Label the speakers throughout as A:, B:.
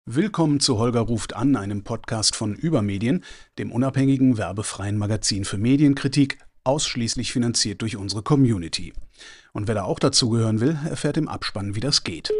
A: Willkommen zu Holger ruft an, einem Podcast von Übermedien, dem unabhängigen werbefreien Magazin für Medienkritik, ausschließlich finanziert durch unsere Community. Und wer da auch dazugehören will, erfährt im Abspann, wie das geht.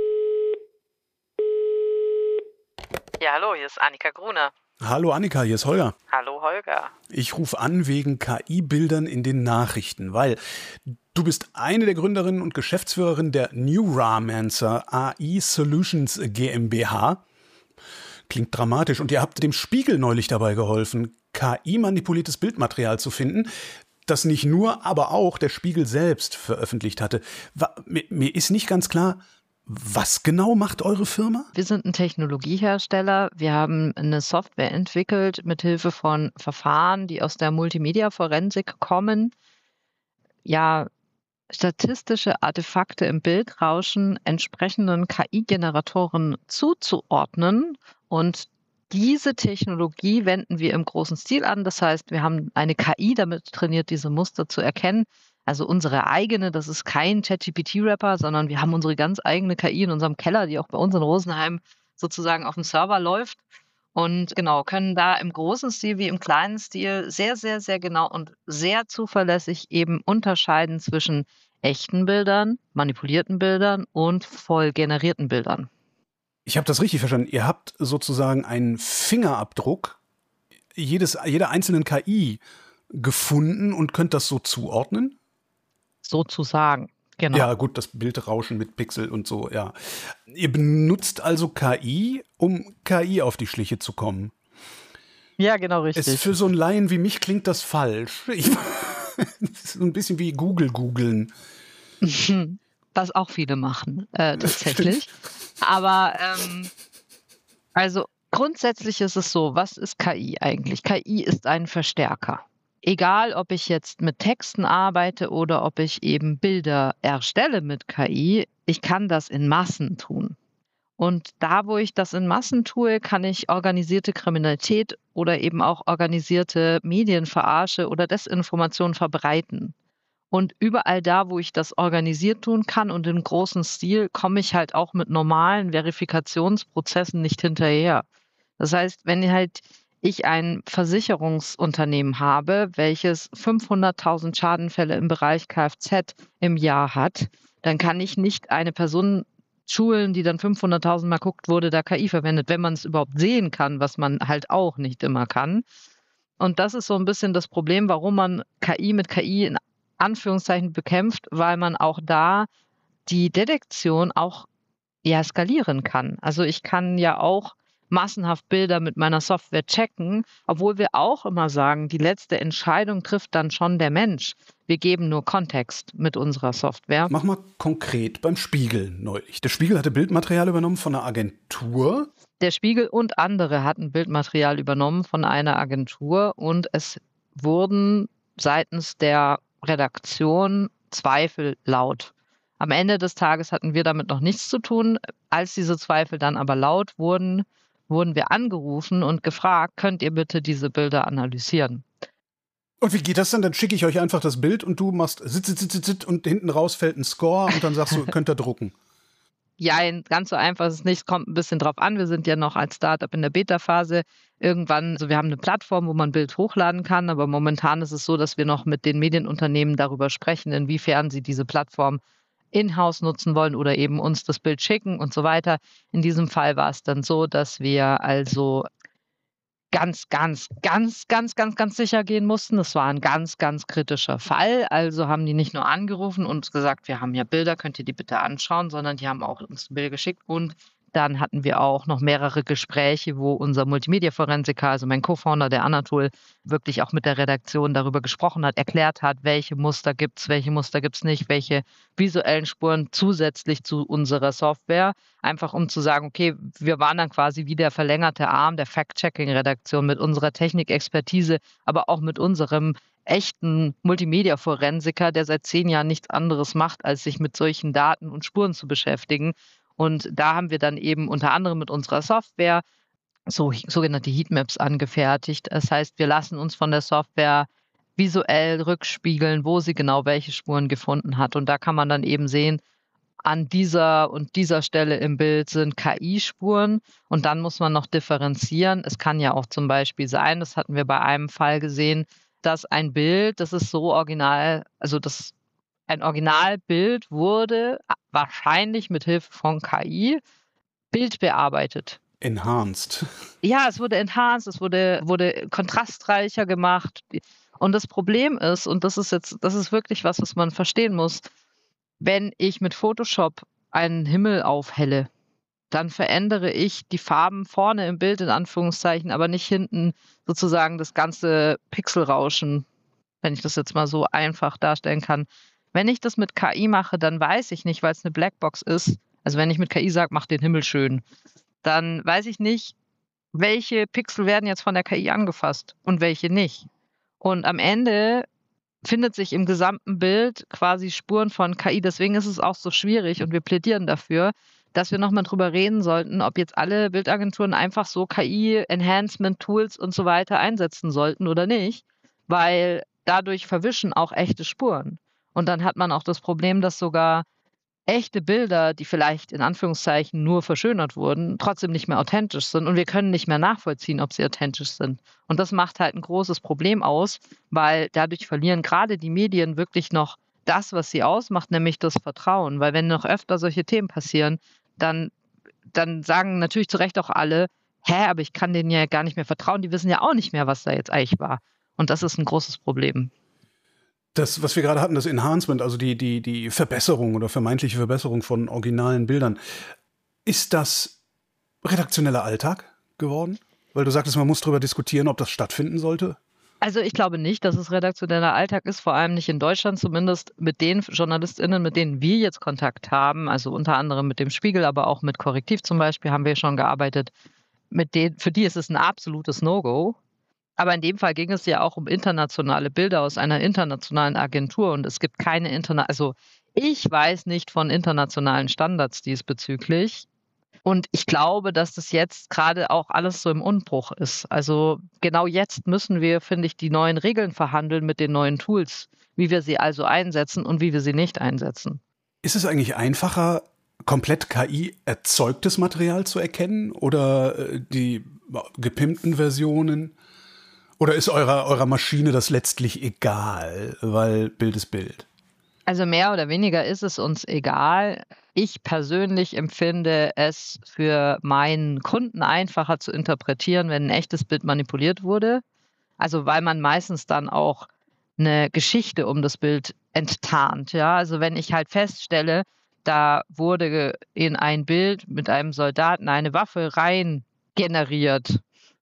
B: Ja, hallo, hier ist Annika Gruner.
A: Hallo Annika, hier ist Holger.
B: Hallo Holger.
A: Ich rufe an wegen KI-Bildern in den Nachrichten, weil du bist eine der Gründerinnen und Geschäftsführerin der Neuromancer AI Solutions GmbH. Klingt dramatisch. Und ihr habt dem Spiegel neulich dabei geholfen, KI-manipuliertes Bildmaterial zu finden, das nicht nur, aber auch der Spiegel selbst veröffentlicht hatte. Mir ist nicht ganz klar, was genau macht eure Firma?
B: Wir sind ein Technologiehersteller. Wir haben eine Software entwickelt mit Hilfe von Verfahren, die aus der Multimedia-Forensik kommen. Ja, statistische Artefakte im Bildrauschen entsprechenden KI-Generatoren zuzuordnen. Und diese Technologie wenden wir im großen Stil an. Das heißt, wir haben eine KI damit trainiert, diese Muster zu erkennen. Also unsere eigene, das ist kein ChatGPT-Rapper, sondern wir haben unsere ganz eigene KI in unserem Keller, die auch bei uns in Rosenheim sozusagen auf dem Server läuft. Und genau, können da im großen Stil wie im kleinen Stil sehr, sehr, sehr genau und sehr zuverlässig eben unterscheiden zwischen echten Bildern, manipulierten Bildern und voll generierten Bildern.
A: Ich habe das richtig verstanden. Ihr habt sozusagen einen Fingerabdruck jeder einzelnen KI gefunden und könnt das so zuordnen?
B: Sozusagen, genau.
A: Ja, gut, das Bildrauschen mit Pixel und so, ja. Ihr benutzt also KI, um KI auf die Schliche zu kommen.
B: Ja, genau, richtig.
A: Für so einen Laien wie mich klingt das falsch. Das ist so ein bisschen wie googeln.
B: Was auch viele machen, tatsächlich. Aber also grundsätzlich ist es so, was ist KI eigentlich? KI ist ein Verstärker. Egal, ob ich jetzt mit Texten arbeite oder ob ich eben Bilder erstelle mit KI, ich kann das in Massen tun. Und da, wo ich das in Massen tue, kann ich organisierte Kriminalität oder eben auch organisierte Medienverarsche oder Desinformation verbreiten. Und überall da, wo ich das organisiert tun kann und im großen Stil, komme ich halt auch mit normalen Verifikationsprozessen nicht hinterher. Das heißt, wenn ich ein Versicherungsunternehmen habe, welches 500.000 Schadenfälle im Bereich Kfz im Jahr hat, dann kann ich nicht eine Person schulen, die dann 500.000 Mal guckt, wurde da KI verwendet, wenn man es überhaupt sehen kann, was man halt auch nicht immer kann. Und das ist so ein bisschen das Problem, warum man KI mit KI in Anführungszeichen bekämpft, weil man auch da die Detektion auch skalieren kann. Also ich kann ja auch massenhaft Bilder mit meiner Software checken, obwohl wir auch immer sagen, die letzte Entscheidung trifft dann schon der Mensch. Wir geben nur Kontext mit unserer Software.
A: Mach mal konkret beim Spiegel neulich. Der Spiegel hatte Bildmaterial übernommen von einer Agentur.
B: Der Spiegel und andere hatten Bildmaterial übernommen von einer Agentur und es wurden seitens der Redaktion Zweifel laut. Am Ende des Tages hatten wir damit noch nichts zu tun. Als diese Zweifel dann aber laut wurden, wurden wir angerufen und gefragt, könnt ihr bitte diese Bilder analysieren?
A: Und wie geht das dann? Dann schicke ich euch einfach das Bild und du machst sit und hinten raus fällt ein Score und dann sagst du, könnt ihr drucken.
B: Ja, ganz so einfach ist es nicht. Es kommt ein bisschen drauf an. Wir sind ja noch als Startup in der Beta-Phase. Irgendwann, also wir haben eine Plattform, wo man ein Bild hochladen kann, aber momentan ist es so, dass wir noch mit den Medienunternehmen darüber sprechen, inwiefern sie diese Plattform in-house nutzen wollen oder eben uns das Bild schicken und so weiter. In diesem Fall war es dann so, dass wir also ganz sicher gehen mussten. Das war ein ganz kritischer Fall. Also haben die nicht nur angerufen und gesagt, wir haben ja Bilder, könnt ihr die bitte anschauen, sondern die haben auch uns ein Bild geschickt und dann hatten wir auch noch mehrere Gespräche, wo unser Multimedia-Forensiker, also mein Co-Founder, der Anatol, wirklich auch mit der Redaktion darüber gesprochen hat, erklärt hat, welche Muster gibt's nicht, welche visuellen Spuren zusätzlich zu unserer Software, einfach um zu sagen, okay, wir waren dann quasi wie der verlängerte Arm der Fact-Checking-Redaktion mit unserer Technikexpertise, aber auch mit unserem echten Multimedia-Forensiker, der seit 10 Jahren nichts anderes macht, als sich mit solchen Daten und Spuren zu beschäftigen. Und da haben wir dann eben unter anderem mit unserer Software sogenannte Heatmaps angefertigt. Das heißt, wir lassen uns von der Software visuell rückspiegeln, wo sie genau welche Spuren gefunden hat. Und da kann man dann eben sehen, an dieser und dieser Stelle im Bild sind KI-Spuren und dann muss man noch differenzieren. Es kann ja auch zum Beispiel sein, das hatten wir bei einem Fall gesehen, dass ein Bild, das ist so original, also ein Originalbild wurde wahrscheinlich mit Hilfe von KI bildbearbeitet.
A: Enhanced.
B: Ja, es wurde enhanced, es wurde kontrastreicher gemacht. Und das Problem ist, und das ist wirklich was man verstehen muss, wenn ich mit Photoshop einen Himmel aufhelle, dann verändere ich die Farben vorne im Bild in Anführungszeichen, aber nicht hinten sozusagen das ganze Pixelrauschen, wenn ich das jetzt mal so einfach darstellen kann. Wenn ich das mit KI mache, dann weiß ich nicht, weil es eine Blackbox ist, also wenn ich mit KI sage, mach den Himmel schön, dann weiß ich nicht, welche Pixel werden jetzt von der KI angefasst und welche nicht. Und am Ende findet sich im gesamten Bild quasi Spuren von KI. Deswegen ist es auch so schwierig und wir plädieren dafür, dass wir nochmal drüber reden sollten, ob jetzt alle Bildagenturen einfach so KI-Enhancement-Tools und so weiter einsetzen sollten oder nicht, weil dadurch verwischen auch echte Spuren. Und dann hat man auch das Problem, dass sogar echte Bilder, die vielleicht in Anführungszeichen nur verschönert wurden, trotzdem nicht mehr authentisch sind und wir können nicht mehr nachvollziehen, ob sie authentisch sind. Und das macht halt ein großes Problem aus, weil dadurch verlieren gerade die Medien wirklich noch das, was sie ausmacht, nämlich das Vertrauen. Weil wenn noch öfter solche Themen passieren, dann sagen natürlich zu Recht auch alle, aber ich kann denen ja gar nicht mehr vertrauen, die wissen ja auch nicht mehr, was da jetzt eigentlich war. Und das ist ein großes Problem.
A: Das, was wir gerade hatten, das Enhancement, also die Verbesserung oder vermeintliche Verbesserung von originalen Bildern, ist das redaktioneller Alltag geworden? Weil du sagtest, man muss darüber diskutieren, ob das stattfinden sollte.
B: Also ich glaube nicht, dass es redaktioneller Alltag ist, vor allem nicht in Deutschland, zumindest mit den JournalistInnen, mit denen wir jetzt Kontakt haben, also unter anderem mit dem Spiegel, aber auch mit Korrektiv zum Beispiel haben wir schon gearbeitet. Für die ist es ein absolutes No-Go. Aber in dem Fall ging es ja auch um internationale Bilder aus einer internationalen Agentur und es gibt also ich weiß nicht von internationalen Standards diesbezüglich. Und ich glaube, dass das jetzt gerade auch alles so im Umbruch ist. Also genau jetzt müssen wir, finde ich, die neuen Regeln verhandeln mit den neuen Tools, wie wir sie also einsetzen und wie wir sie nicht einsetzen.
A: Ist es eigentlich einfacher, komplett KI-erzeugtes Material zu erkennen oder die gepimpten Versionen? Oder ist eurer Maschine das letztlich egal, weil Bild ist Bild?
B: Also mehr oder weniger ist es uns egal. Ich persönlich empfinde es für meinen Kunden einfacher zu interpretieren, wenn ein echtes Bild manipuliert wurde. Also weil man meistens dann auch eine Geschichte um das Bild enttarnt. Ja? Also wenn ich halt feststelle, da wurde in ein Bild mit einem Soldaten eine Waffe rein generiert.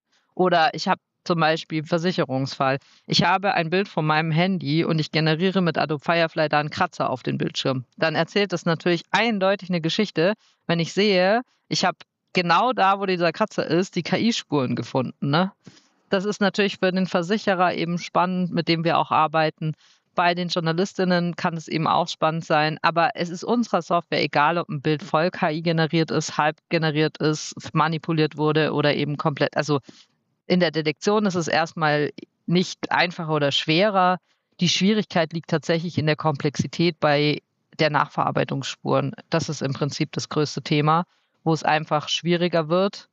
B: Oder ich habe zum Beispiel Versicherungsfall. Ich habe ein Bild von meinem Handy und ich generiere mit Adobe Firefly da einen Kratzer auf den Bildschirm. Dann erzählt das natürlich eindeutig eine Geschichte, wenn ich sehe, ich habe genau da, wo dieser Kratzer ist, die KI-Spuren gefunden. Ne? Das ist natürlich für den Versicherer eben spannend, mit dem wir auch arbeiten. Bei den Journalistinnen kann es eben auch spannend sein, aber es ist unserer Software egal, ob ein Bild voll KI generiert ist, halb generiert ist, manipuliert wurde oder eben komplett. Also in der Detektion ist es erstmal nicht einfacher oder schwerer. Die Schwierigkeit liegt tatsächlich in der Komplexität bei der Nachverarbeitungsspuren. Das ist im Prinzip das größte Thema, wo es einfach schwieriger wird,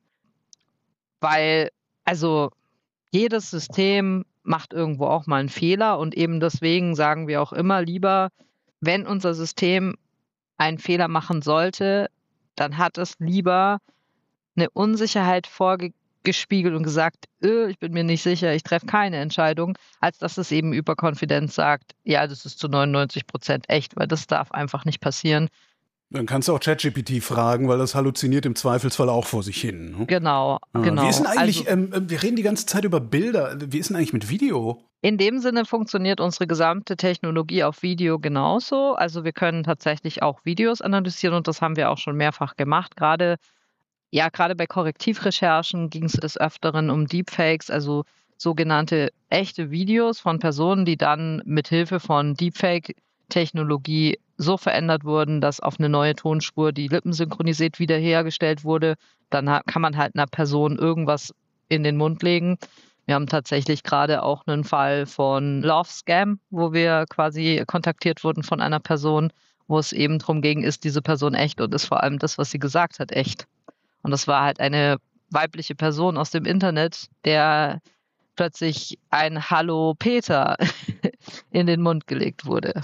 B: weil also jedes System macht irgendwo auch mal einen Fehler und eben deswegen sagen wir auch immer lieber, wenn unser System einen Fehler machen sollte, dann hat es lieber eine Unsicherheit vorgespiegelt und gesagt, ich bin mir nicht sicher, ich treffe keine Entscheidung, als dass es eben überkonfident sagt, ja, das ist zu 99% echt, weil das darf einfach nicht passieren.
A: Dann kannst du auch ChatGPT fragen, weil das halluziniert im Zweifelsfall auch vor sich hin. Ne?
B: Genau.
A: Wie ist denn eigentlich, wir reden die ganze Zeit über Bilder, wie ist denn eigentlich mit Video?
B: In dem Sinne funktioniert unsere gesamte Technologie auf Video genauso. Also wir können tatsächlich auch Videos analysieren und das haben wir auch schon mehrfach gemacht. Gerade bei Korrektivrecherchen ging es des Öfteren um Deepfakes, also sogenannte echte Videos von Personen, die dann mit Hilfe von Deepfake-Technologie so verändert wurden, dass auf eine neue Tonspur die Lippen synchronisiert wiederhergestellt wurde. Dann kann man halt einer Person irgendwas in den Mund legen. Wir haben tatsächlich gerade auch einen Fall von Love Scam, wo wir quasi kontaktiert wurden von einer Person, wo es eben drum ging, ist diese Person echt und ist vor allem das, was sie gesagt hat, echt. Und das war halt eine weibliche Person aus dem Internet, der plötzlich ein Hallo Peter in den Mund gelegt wurde.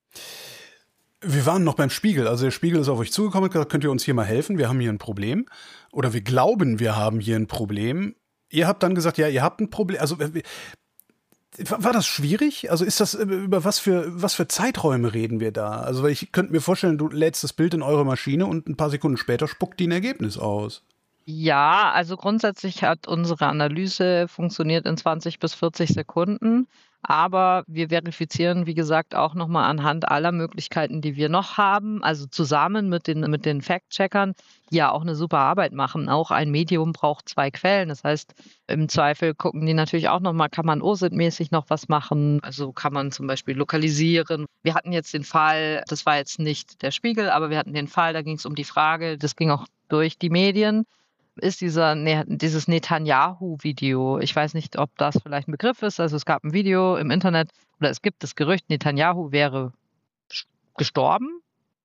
A: Wir waren noch beim Spiegel. Also der Spiegel ist auf euch zugekommen und gesagt, könnt ihr uns hier mal helfen? Wir haben hier ein Problem. Oder wir glauben, wir haben hier ein Problem. Ihr habt dann gesagt, ja, ihr habt ein Problem. Also war das schwierig? Also ist das, über was für Zeiträume reden wir da? Also ich könnte mir vorstellen, du lädst das Bild in eure Maschine und ein paar Sekunden später spuckt die ein Ergebnis aus.
B: Ja, also grundsätzlich hat unsere Analyse funktioniert in 20 bis 40 Sekunden, aber wir verifizieren, wie gesagt, auch noch mal anhand aller Möglichkeiten, die wir noch haben, also zusammen mit den Fact-Checkern, die ja auch eine super Arbeit machen. Auch ein Medium braucht 2 Quellen. Das heißt, im Zweifel gucken die natürlich auch noch mal, kann man OSINT-mäßig noch was machen? Also, kann man zum Beispiel lokalisieren. Wir hatten jetzt den Fall, das war jetzt nicht der Spiegel, aber wir hatten den Fall, da ging es um die Frage, das ging auch durch die Medien, ist dieses Netanyahu-Video. Ich weiß nicht, ob das vielleicht ein Begriff ist. Also es gab ein Video im Internet oder es gibt das Gerücht, Netanyahu wäre gestorben.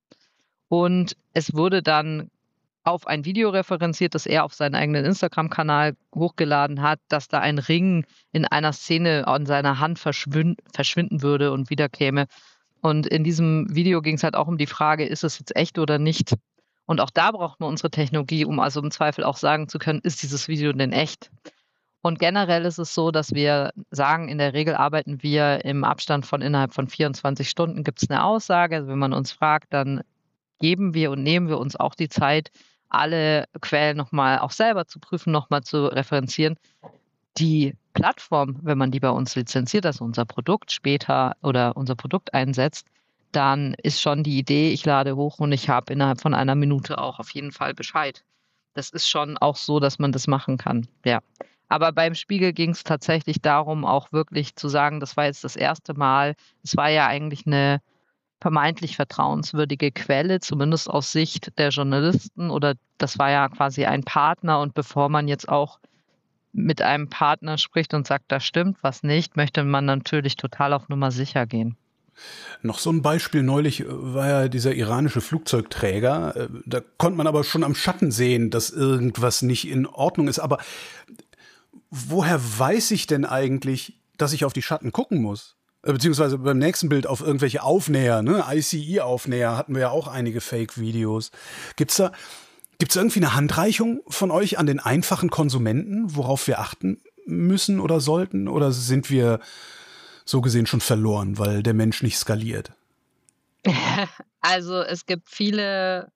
B: Und es wurde dann auf ein Video referenziert, das er auf seinen eigenen Instagram-Kanal hochgeladen hat, dass da ein Ring in einer Szene an seiner Hand verschwinden würde und wiederkäme. Und in diesem Video ging es halt auch um die Frage, ist es jetzt echt oder nicht? Und auch da braucht man unsere Technologie, um also im Zweifel auch sagen zu können, ist dieses Video denn echt? Und generell ist es so, dass wir sagen, in der Regel arbeiten wir im Abstand von innerhalb von 24 Stunden gibt es eine Aussage. Also wenn man uns fragt, dann geben wir und nehmen wir uns auch die Zeit, alle Quellen nochmal auch selber zu prüfen, nochmal zu referenzieren. Die Plattform, wenn man die bei uns lizenziert, also unser Produkt später oder unser Produkt einsetzt, dann ist schon die Idee, ich lade hoch und ich habe innerhalb von einer Minute auch auf jeden Fall Bescheid. Das ist schon auch so, dass man das machen kann, ja. Aber beim Spiegel ging es tatsächlich darum, auch wirklich zu sagen, das war jetzt das erste Mal. Es war ja eigentlich eine vermeintlich vertrauenswürdige Quelle, zumindest aus Sicht der Journalisten, oder das war ja quasi ein Partner. Und bevor man jetzt auch mit einem Partner spricht und sagt, da stimmt was nicht, möchte man natürlich total auf Nummer sicher gehen.
A: Noch so ein Beispiel neulich war ja dieser iranische Flugzeugträger. Da konnte man aber schon am Schatten sehen, dass irgendwas nicht in Ordnung ist. Aber woher weiß ich denn eigentlich, dass ich auf die Schatten gucken muss? Beziehungsweise beim nächsten Bild auf irgendwelche Aufnäher, ne? ICE-Aufnäher hatten wir ja auch einige Fake-Videos. Gibt's irgendwie eine Handreichung von euch an den einfachen Konsumenten, worauf wir achten müssen oder sollten? Oder sind wir so gesehen schon verloren, weil der Mensch nicht skaliert?
B: Also es gibt viele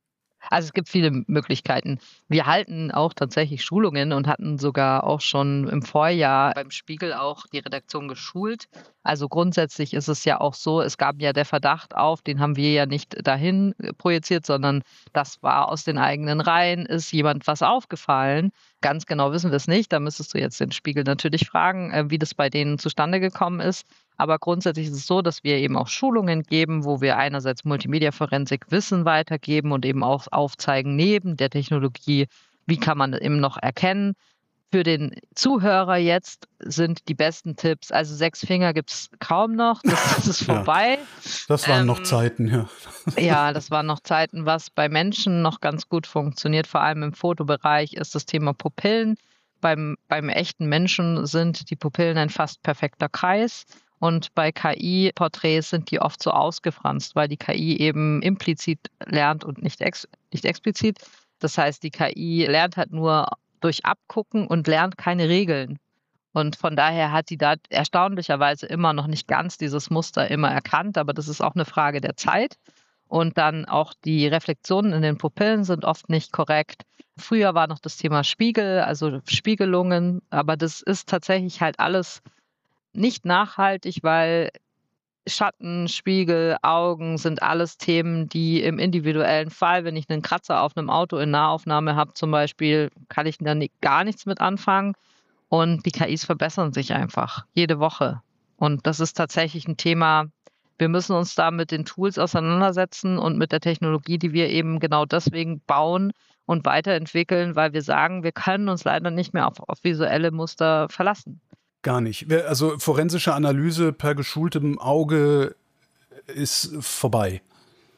B: Möglichkeiten. Wir halten auch tatsächlich Schulungen und hatten sogar auch schon im Vorjahr beim Spiegel auch die Redaktion geschult. Also grundsätzlich ist es ja auch so, es gab ja der Verdacht auf, den haben wir ja nicht dahin projiziert, sondern das war aus den eigenen Reihen, ist jemand was aufgefallen. Ganz genau wissen wir es nicht. Da müsstest du jetzt den Spiegel natürlich fragen, wie das bei denen zustande gekommen ist. Aber grundsätzlich ist es so, dass wir eben auch Schulungen geben, wo wir einerseits Multimedia-Forensik Wissen weitergeben und eben auch aufzeigen, neben der Technologie, wie kann man eben noch erkennen. Für den Zuhörer jetzt sind die besten Tipps, also 6 Finger gibt es kaum noch, das ist vorbei.
A: Das waren noch Zeiten, ja.
B: Ja, das waren noch Zeiten, was bei Menschen noch ganz gut funktioniert, vor allem im Fotobereich, ist das Thema Pupillen. Beim echten Menschen sind die Pupillen ein fast perfekter Kreis. Und bei KI-Porträts sind die oft so ausgefranst, weil die KI eben implizit lernt und nicht explizit. Das heißt, die KI lernt halt nur durch Abgucken und lernt keine Regeln. Und von daher hat die da erstaunlicherweise immer noch nicht ganz dieses Muster immer erkannt, aber das ist auch eine Frage der Zeit. Und dann auch die Reflexionen in den Pupillen sind oft nicht korrekt. Früher war noch das Thema Spiegel, also Spiegelungen, aber das ist tatsächlich halt alles nicht nachhaltig, weil Schatten, Spiegel, Augen sind alles Themen, die im individuellen Fall, wenn ich einen Kratzer auf einem Auto in Nahaufnahme habe zum Beispiel, kann ich da gar nichts mit anfangen. Und die KIs verbessern sich einfach jede Woche. Und das ist tatsächlich ein Thema, wir müssen uns da mit den Tools auseinandersetzen und mit der Technologie, die wir eben genau deswegen bauen und weiterentwickeln, weil wir sagen, wir können uns leider nicht mehr auf visuelle Muster verlassen.
A: Gar nicht. Also forensische Analyse per geschultem Auge ist vorbei.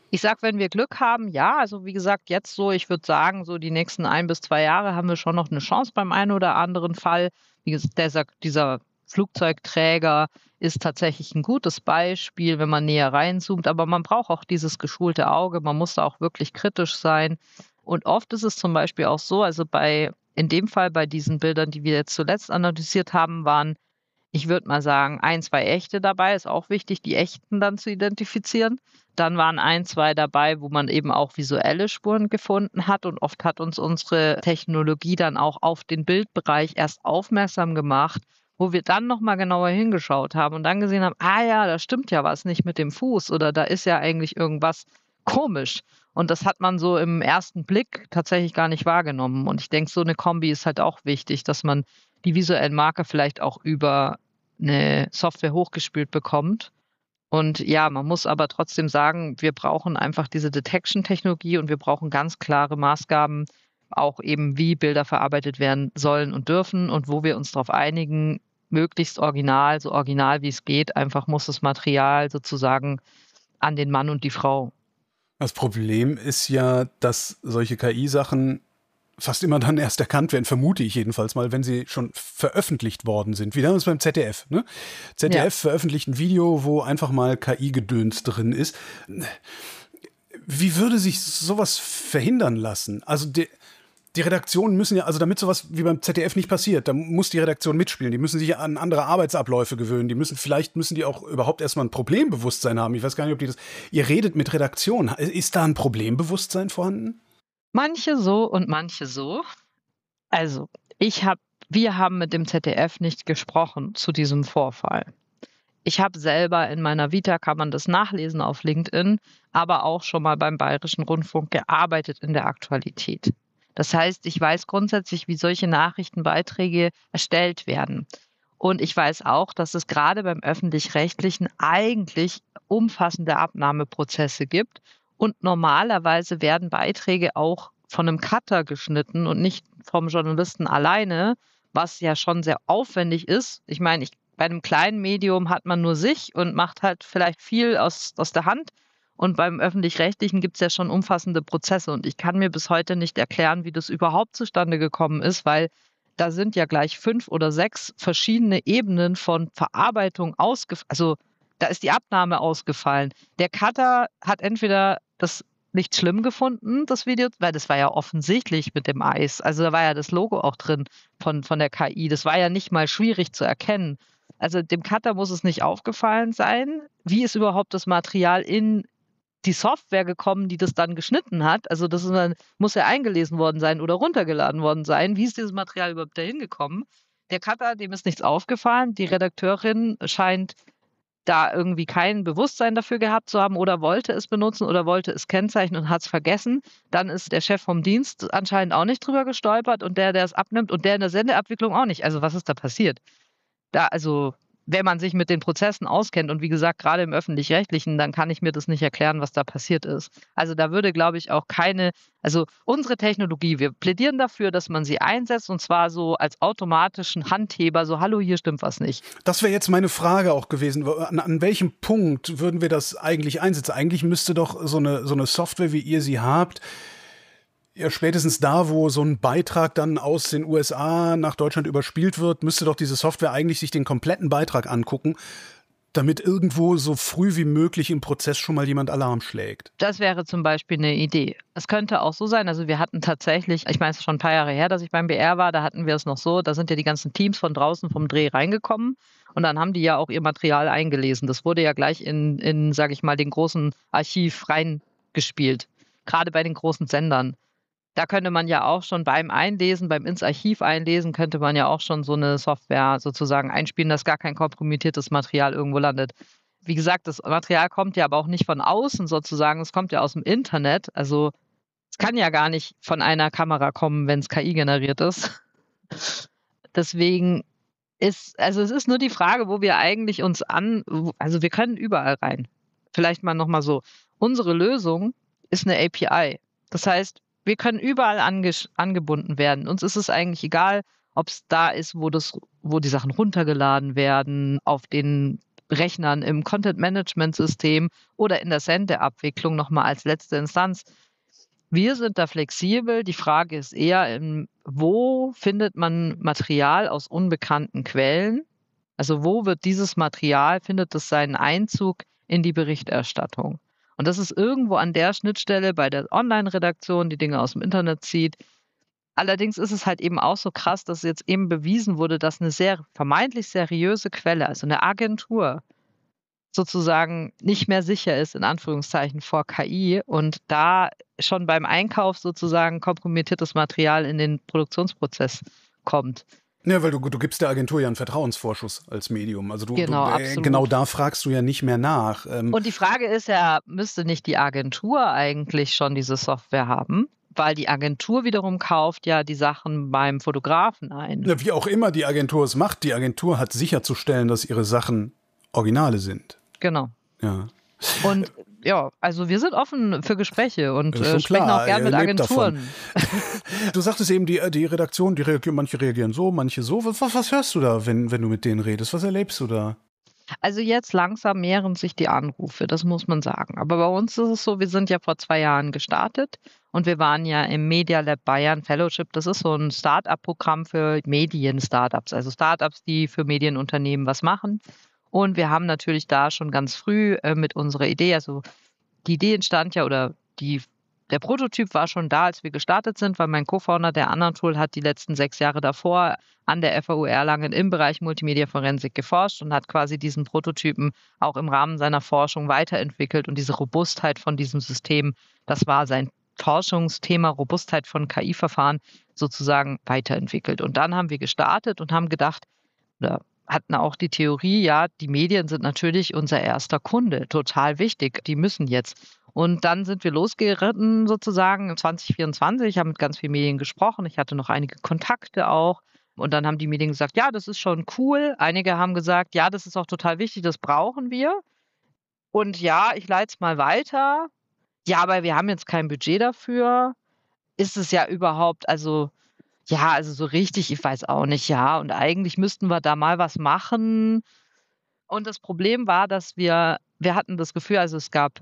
B: Ich sage, wenn wir Glück haben, ja. Also, wie gesagt, jetzt so, ich würde sagen, so die nächsten 1 bis 2 Jahre haben wir schon noch eine Chance beim einen oder anderen Fall. Wie ges dieser Flugzeugträger ist tatsächlich ein gutes Beispiel, wenn man näher reinzoomt, aber man braucht auch dieses geschulte Auge. Man muss da auch wirklich kritisch sein. Und oft ist es zum Beispiel auch so, also, in dem Fall bei diesen Bildern, die wir jetzt zuletzt analysiert haben, waren, ich würde mal sagen, 1, 2 echte dabei. Ist auch wichtig, die echten dann zu identifizieren. Dann waren 1, 2 dabei, wo man eben auch visuelle Spuren gefunden hat, und oft hat uns unsere Technologie dann auch auf den Bildbereich erst aufmerksam gemacht, wo wir dann noch mal genauer hingeschaut haben und dann gesehen haben: „Ah ja, da stimmt ja was nicht mit dem Fuß oder da ist ja eigentlich irgendwas komisch.“ Und das hat man so im ersten Blick tatsächlich gar nicht wahrgenommen. Und ich denke, so eine Kombi ist halt auch wichtig, dass man die visuellen Marker vielleicht auch über eine Software hochgespielt bekommt. Und ja, man muss aber trotzdem sagen, wir brauchen einfach diese Detection-Technologie und wir brauchen ganz klare Maßgaben, auch eben, wie Bilder verarbeitet werden sollen und dürfen und wo wir uns darauf einigen, möglichst original, so original wie es geht. Einfach muss das Material sozusagen an den Mann und die Frau.
A: Das Problem ist ja, dass solche KI-Sachen fast immer dann erst erkannt werden, vermute ich jedenfalls mal, wenn sie schon veröffentlicht worden sind. Wie damals beim ZDF. Ne?
B: Ja.
A: ZDF veröffentlicht ein Video, wo einfach mal KI-Gedöns drin ist. Wie würde sich sowas verhindern lassen? Also die Redaktionen müssen ja, also damit sowas wie beim ZDF nicht passiert, da muss die Redaktion mitspielen. Die müssen sich an andere Arbeitsabläufe gewöhnen. Vielleicht müssen die auch überhaupt erstmal ein Problembewusstsein haben. Ich weiß gar nicht, ob die das. Ihr redet mit Redaktionen. Ist da ein Problembewusstsein vorhanden?
B: Manche so und manche so. Also, wir haben mit dem ZDF nicht gesprochen zu diesem Vorfall. Ich habe selber in meiner Vita, kann man das nachlesen auf LinkedIn, aber auch schon mal beim Bayerischen Rundfunk gearbeitet in der Aktualität. Das heißt, ich weiß grundsätzlich, wie solche Nachrichtenbeiträge erstellt werden. Und ich weiß auch, dass es gerade beim Öffentlich-Rechtlichen eigentlich umfassende Abnahmeprozesse gibt. Und normalerweise werden Beiträge auch von einem Cutter geschnitten und nicht vom Journalisten alleine, was ja schon sehr aufwendig ist. Ich meine, bei einem kleinen Medium hat man nur sich und macht halt vielleicht viel aus der Hand. Und beim Öffentlich-Rechtlichen gibt es ja schon umfassende Prozesse. Und ich kann mir bis heute nicht erklären, wie das überhaupt zustande gekommen ist, weil da sind ja gleich 5 oder 6 verschiedene Ebenen von Verarbeitung also, da ist die Abnahme ausgefallen. Der Cutter hat entweder das nicht schlimm gefunden, das Video, weil das war ja offensichtlich mit dem Eis. Also, da war ja das Logo auch drin von der KI. Das war ja nicht mal schwierig zu erkennen. Also, dem Cutter muss es nicht aufgefallen sein. Wie ist überhaupt das Material in die Software gekommen, die das dann geschnitten hat? Also, muss ja eingelesen worden sein oder runtergeladen worden sein. Wie ist dieses Material überhaupt dahin gekommen? Der Cutter, dem ist nichts aufgefallen. Die Redakteurin scheint da irgendwie kein Bewusstsein dafür gehabt zu haben oder wollte es benutzen oder wollte es kennzeichnen und hat es vergessen. Dann ist der Chef vom Dienst anscheinend auch nicht drüber gestolpert und der es abnimmt und der in der Sendeabwicklung auch nicht. Also, was ist da passiert? Also, wenn man sich mit den Prozessen auskennt und wie gesagt, gerade im Öffentlich-Rechtlichen, dann kann ich mir das nicht erklären, was da passiert ist. Also, da würde, glaube ich, auch unsere Technologie, wir plädieren dafür, dass man sie einsetzt und zwar so als automatischen Handheber, so: „Hallo, hier stimmt was nicht.“
A: Das wäre jetzt meine Frage auch gewesen. An welchem Punkt würden wir das eigentlich einsetzen? Eigentlich müsste doch so eine Software, wie ihr sie habt, ja, spätestens da, wo so ein Beitrag dann aus den USA nach Deutschland überspielt wird, müsste doch diese Software eigentlich sich den kompletten Beitrag angucken, damit irgendwo so früh wie möglich im Prozess schon mal jemand Alarm schlägt.
B: Das wäre zum Beispiel 'ne Idee. Es könnte auch so sein, also, wir hatten tatsächlich, ich meine, es ist schon 'n paar Jahre her, dass ich beim BR war, da hatten wir es noch so, da sind ja die ganzen Teams von draußen vom Dreh reingekommen und dann haben die ja auch ihr Material eingelesen. Das wurde ja gleich in, sage ich mal, den großen Archiv reingespielt, grade bei den großen Sendern. Da könnte man ja auch schon beim ins Archiv einlesen, könnte man ja auch schon so 'ne Software sozusagen einspielen, dass gar kein kompromittiertes Material irgendwo landet. Wie gesagt, das Material kommt ja aber auch nicht von außen sozusagen, es kommt ja aus'm Internet. Also, es kann ja gar nicht von einer Kamera kommen, wenn's KI generiert ist. Deswegen es ist nur die Frage, wo wir eigentlich also, wir können überall rein. Vielleicht mal noch mal so: Unsere Lösung ist 'ne API. Das heißt, wir können überall angebunden werden. Uns ist es eigentlich egal, ob's da ist, wo die Sachen runtergeladen werden, auf den Rechnern im Content-Management-System oder in der Sendeabwicklung nochmal als letzte Instanz. Wir sind da flexibel. Die Frage ist eher, wo findet man Material aus unbekannten Quellen? Also wo wird dieses Material, findet es seinen Einzug in die Berichterstattung? Und das ist irgendwo an der Schnittstelle bei der Online-Redaktion, die Dinge aus dem Internet zieht. Allerdings ist es halt eben auch so krass, dass jetzt eben bewiesen wurde, dass eine vermeintlich seriöse Quelle, also eine Agentur, sozusagen nicht mehr sicher ist, in Anführungszeichen, vor KI und da schon beim Einkauf sozusagen kompromittiertes Material in den Produktionsprozess kommt.
A: Ja, weil du gibst der Agentur ja einen Vertrauensvorschuss als Medium. Also
B: Genau,
A: genau da fragst du ja nicht mehr nach.
B: Und die Frage ist ja, müsste nicht die Agentur eigentlich schon diese Software haben? Weil die Agentur wiederum kauft ja die Sachen beim Fotografen ein.
A: Ja, wie auch immer die Agentur es macht, die Agentur hat sicherzustellen, dass ihre Sachen Originale sind.
B: Genau.
A: Ja.
B: Und ja, also wir sind offen für Gespräche und
A: schon
B: sprechen
A: klar,
B: auch gern mit
A: ihr lebt
B: Agenturen.
A: Du sagtest eben, die Redaktion, manche reagieren so, manche so. Was hörst du da, wenn du mit denen redest? Was erlebst du da?
B: Also jetzt langsam mehren sich die Anrufe, das muss man sagen. Aber bei uns ist es so, wir sind ja vor 2 Jahren gestartet und wir waren ja im Media Lab Bayern Fellowship. Das ist so ein Start-up-Programm für Medien-Startups, also Startups, die für Medienunternehmen was machen. Und wir haben natürlich da schon ganz früh mit unserer Idee, also die Idee entstand ja oder der Prototyp war schon da, als wir gestartet sind, weil mein Co-Founder der Anatol hat die letzten 6 Jahre davor an der FAU Erlangen im Bereich Multimedia-Forensik geforscht und hat quasi diesen Prototypen auch im Rahmen seiner Forschung weiterentwickelt. Und diese Robustheit von diesem System, das war sein Forschungsthema, Robustheit von KI-Verfahren sozusagen weiterentwickelt. Und dann haben wir gestartet und haben gedacht, oder hatten auch die Theorie, ja, die Medien sind natürlich unser erster Kunde, total wichtig, die müssen jetzt. Und dann sind wir losgeritten sozusagen im 2024. Ich habe mit ganz vielen Medien gesprochen. Ich hatte noch einige Kontakte auch. Und dann haben die Medien gesagt, ja, das ist schon cool. Einige haben gesagt, ja, das ist auch total wichtig, das brauchen wir. Und ja, ich leite es mal weiter. Ja, aber wir haben jetzt kein Budget dafür. Ist es ja überhaupt, also so richtig, ich weiß auch nicht, ja. Und eigentlich müssten wir da mal was machen. Und das Problem war, dass wir hatten das Gefühl, also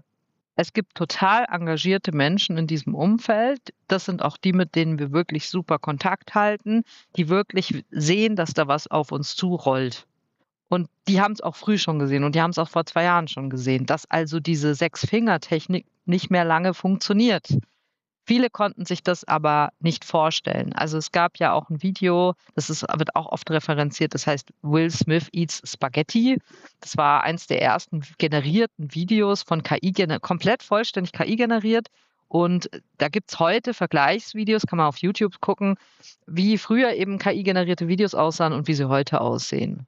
B: es gibt total engagierte Menschen in diesem Umfeld. Das sind auch die, mit denen wir wirklich super Kontakt halten, die wirklich sehen, dass da was auf uns zurollt. Und die haben es auch früh schon gesehen und die haben es auch vor 2 Jahren schon gesehen, dass also diese Sechs-Finger-Technik nicht mehr lange funktioniert. Viele konnten sich das aber nicht vorstellen. Also es gab ja auch ein Video, wird auch oft referenziert, das heißt Will Smith Eats Spaghetti. Das war eins der ersten generierten Videos von KI, komplett vollständig KI generiert. Und da gibt's heute Vergleichsvideos, kann man auf YouTube gucken, wie früher eben KI-generierte Videos aussahen und wie sie heute aussehen.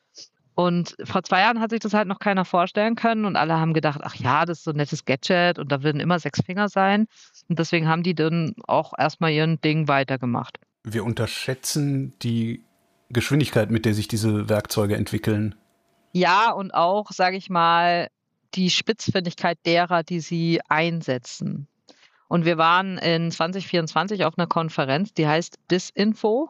B: Und vor 2 Jahren hat sich das halt noch keiner vorstellen können und alle haben gedacht, ach ja, das ist so ein nettes Gadget und da werden immer 6 Finger sein. Und deswegen haben die dann auch erstmal ihren Ding weitergemacht.
A: Wir unterschätzen die Geschwindigkeit, mit der sich diese Werkzeuge entwickeln.
B: Ja, und auch, sage ich mal, die Spitzfindigkeit derer, die sie einsetzen. Und wir waren in 2024 auf einer Konferenz, die heißt Disinfo.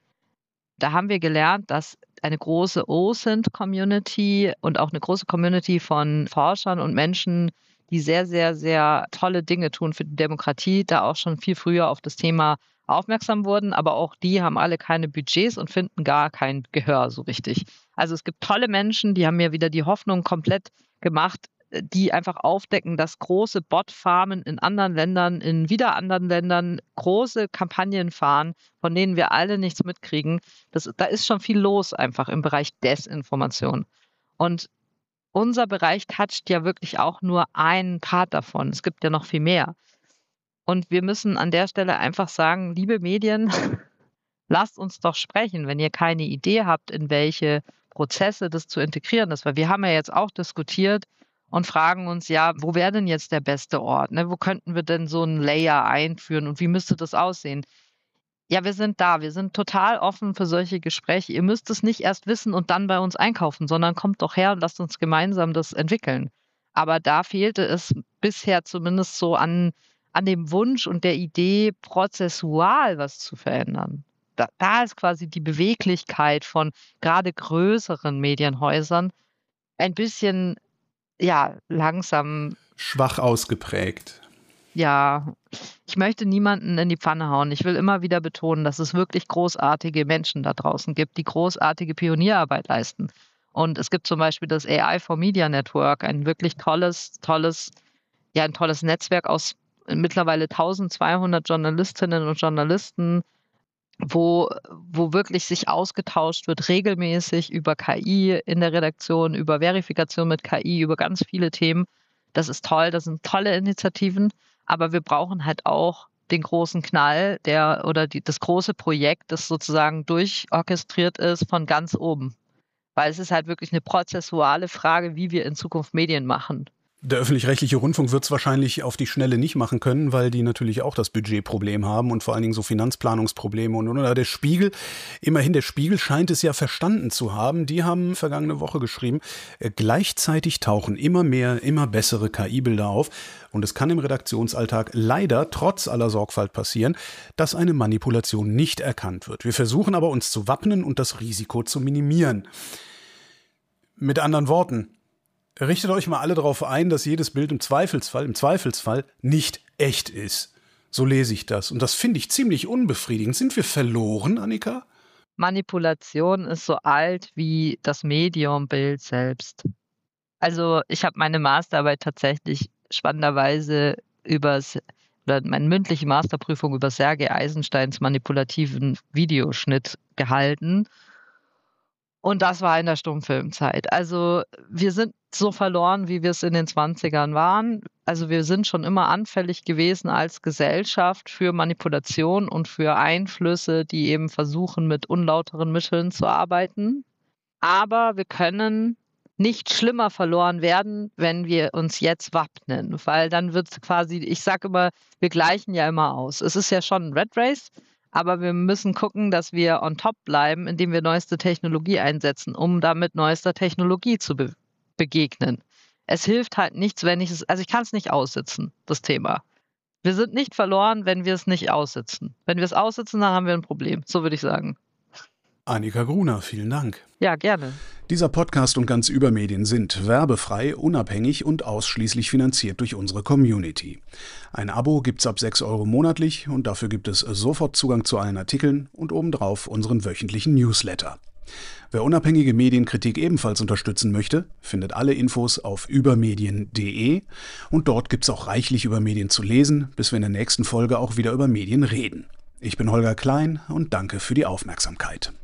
B: Da haben wir gelernt, dass eine große OSINT-Community und auch eine große Community von Forschern und Menschen, die sehr, sehr, sehr tolle Dinge tun für die Demokratie, da auch schon viel früher auf das Thema aufmerksam wurden. Aber auch die haben alle keine Budgets und finden gar kein Gehör so richtig. Also es gibt tolle Menschen, die haben mir wieder die Hoffnung komplett gemacht, die einfach aufdecken, dass große Bot-Farmen in anderen Ländern, in wieder anderen Ländern große Kampagnen fahren, von denen wir alle nichts mitkriegen. Da ist schon viel los einfach im Bereich Desinformation. Und unser Bereich toucht ja wirklich auch nur einen Part davon. Es gibt ja noch viel mehr. Und wir müssen an der Stelle einfach sagen, liebe Medien, lasst uns doch sprechen, wenn ihr keine Idee habt, in welche Prozesse das zu integrieren ist. Weil wir haben ja jetzt auch diskutiert und fragen uns, ja, wo wäre denn jetzt der beste Ort? Ne? Wo könnten wir denn so einen Layer einführen und wie müsste das aussehen? Ja, wir sind da. Wir sind total offen für solche Gespräche. Ihr müsst es nicht erst wissen und dann bei uns einkaufen, sondern kommt doch her und lasst uns gemeinsam das entwickeln. Aber da fehlte es bisher zumindest so an dem Wunsch und der Idee, prozessual was zu verändern. Da ist quasi die Beweglichkeit von gerade größeren Medienhäusern ein bisschen, ja, langsam.
A: Schwach ausgeprägt.
B: Ja, ich möchte niemanden in die Pfanne hauen. Ich will immer wieder betonen, dass es wirklich großartige Menschen da draußen gibt, die großartige Pionierarbeit leisten. Und es gibt zum Beispiel das AI for Media Network, ein wirklich ein tolles Netzwerk aus mittlerweile 1200 Journalistinnen und Journalisten, wo wirklich sich ausgetauscht wird regelmäßig über KI in der Redaktion, über Verifikation mit KI, über ganz viele Themen. Das ist toll, das sind tolle Initiativen, aber wir brauchen halt auch den großen Knall, das große Projekt, das sozusagen durchorchestriert ist von ganz oben. Weil es ist halt wirklich eine prozessuale Frage, wie wir in Zukunft Medien machen.
A: Der öffentlich-rechtliche Rundfunk wird es wahrscheinlich auf die Schnelle nicht machen können, weil die natürlich auch das Budgetproblem haben und vor allen Dingen so Finanzplanungsprobleme und. Der Spiegel, immerhin der Spiegel scheint es ja verstanden zu haben. Die haben vergangene Woche geschrieben, gleichzeitig tauchen immer mehr, immer bessere KI-Bilder auf und es kann im Redaktionsalltag leider trotz aller Sorgfalt passieren, dass eine Manipulation nicht erkannt wird. Wir versuchen aber uns zu wappnen und das Risiko zu minimieren. Mit anderen Worten, richtet euch mal alle darauf ein, dass jedes Bild im Zweifelsfall nicht echt ist. So lese ich das. Und das finde ich ziemlich unbefriedigend. Sind wir verloren, Annika?
B: Manipulation ist so alt wie das Mediumbild selbst. Also ich habe meine Masterarbeit tatsächlich spannenderweise meine mündliche Masterprüfung über Sergei Eisensteins manipulativen Videoschnitt gehalten. Und das war in der Stummfilmzeit. Also wir sind so verloren, wie wir es in den 20ern waren. Also wir sind schon immer anfällig gewesen als Gesellschaft für Manipulation und für Einflüsse, die eben versuchen, mit unlauteren Mitteln zu arbeiten. Aber wir können nicht schlimmer verloren werden, wenn wir uns jetzt wappnen. Weil dann wird es quasi, ich sage immer, wir gleichen ja immer aus. Es ist ja schon ein Red Race. Aber wir müssen gucken, dass wir on top bleiben, indem wir neueste Technologie einsetzen, um damit neuester Technologie zu begegnen. Es hilft halt nichts, ich kann es nicht aussitzen, das Thema. Wir sind nicht verloren, wenn wir es nicht aussitzen. Wenn wir es aussitzen, dann haben wir ein Problem. So würde ich sagen.
A: Annika Gruner, vielen Dank.
B: Ja, gerne.
A: Dieser Podcast und ganz Übermedien sind werbefrei, unabhängig und ausschließlich finanziert durch unsere Community. Ein Abo gibt's ab 6 € monatlich und dafür gibt es sofort Zugang zu allen Artikeln und obendrauf unseren wöchentlichen Newsletter. Wer unabhängige Medienkritik ebenfalls unterstützen möchte, findet alle Infos auf übermedien.de und dort gibt's auch reichlich über Medien zu lesen, bis wir in der nächsten Folge auch wieder über Medien reden. Ich bin Holger Klein und danke für die Aufmerksamkeit.